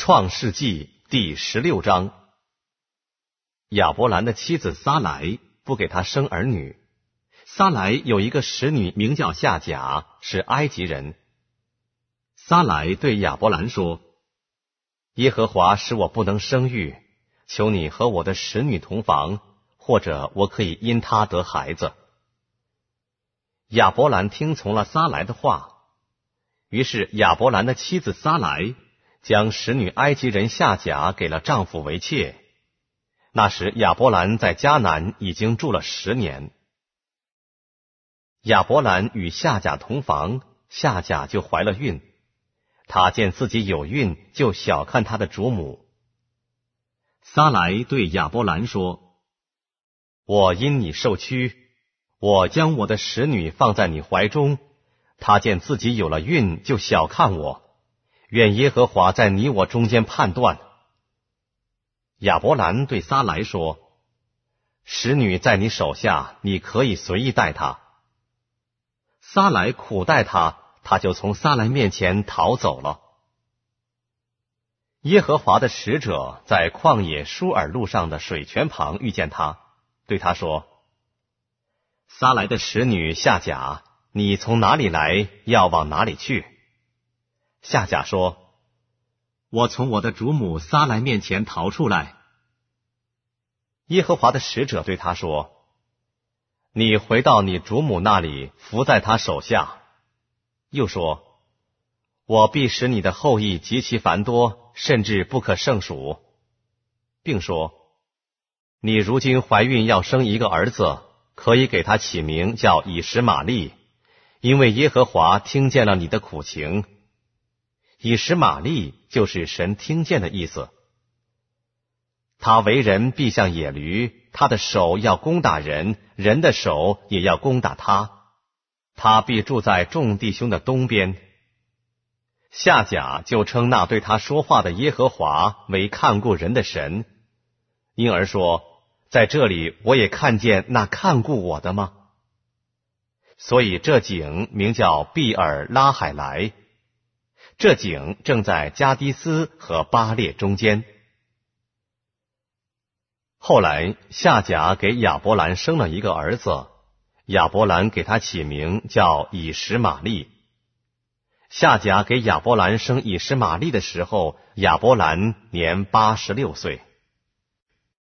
创世纪第16章。亚伯兰的妻子撒莱不给他生儿女。撒莱有一个使女名叫夏甲，是埃及人。撒莱对亚伯兰说：耶和华使我不能生育，求你和我的使女同房，或者我可以因她得孩子。亚伯兰听从了撒莱的话，于是亚伯兰的妻子撒莱将使女埃及人夏甲给了丈夫为妾。那时亚伯兰在迦南已经住了10年。亚伯兰与夏甲同房，夏甲就怀了孕。他见自己有孕，就小看他的主母。撒莱对亚伯兰说：我因你受屈，我将我的使女放在你怀中，他见自己有了孕，就小看我。愿耶和华在你我中间判断。亚伯兰对撒莱说：使女在你手下，你可以随意待她。撒莱苦待他，他就从撒莱面前逃走了。耶和华的使者在旷野舒尔路上的水泉旁遇见他，对他说：撒莱的使女夏甲，你从哪里来，要往哪里去？夏甲说：我从我的主母撒莱面前逃出来。耶和华的使者对他说：你回到你主母那里，伏在她手下。又说：我必使你的后裔极其繁多，甚至不可胜数。并说：你如今怀孕要生一个儿子，可以给他起名叫以实玛利，因为耶和华听见了你的苦情。以实玛利就是神听见的意思。他为人必像野驴，他的手要攻打人，人的手也要攻打他。他必住在众弟兄的东边。夏甲就称那对他说话的耶和华为看顾人的神，因而说：在这里我也看见那看顾我的吗？所以这井名叫毕尔拉海莱。这井正在加迪斯和巴列中间。后来夏甲给亚伯兰生了一个儿子，亚伯兰给他起名叫以实玛利。夏甲给亚伯兰生以实玛利的时候，亚伯兰年86岁。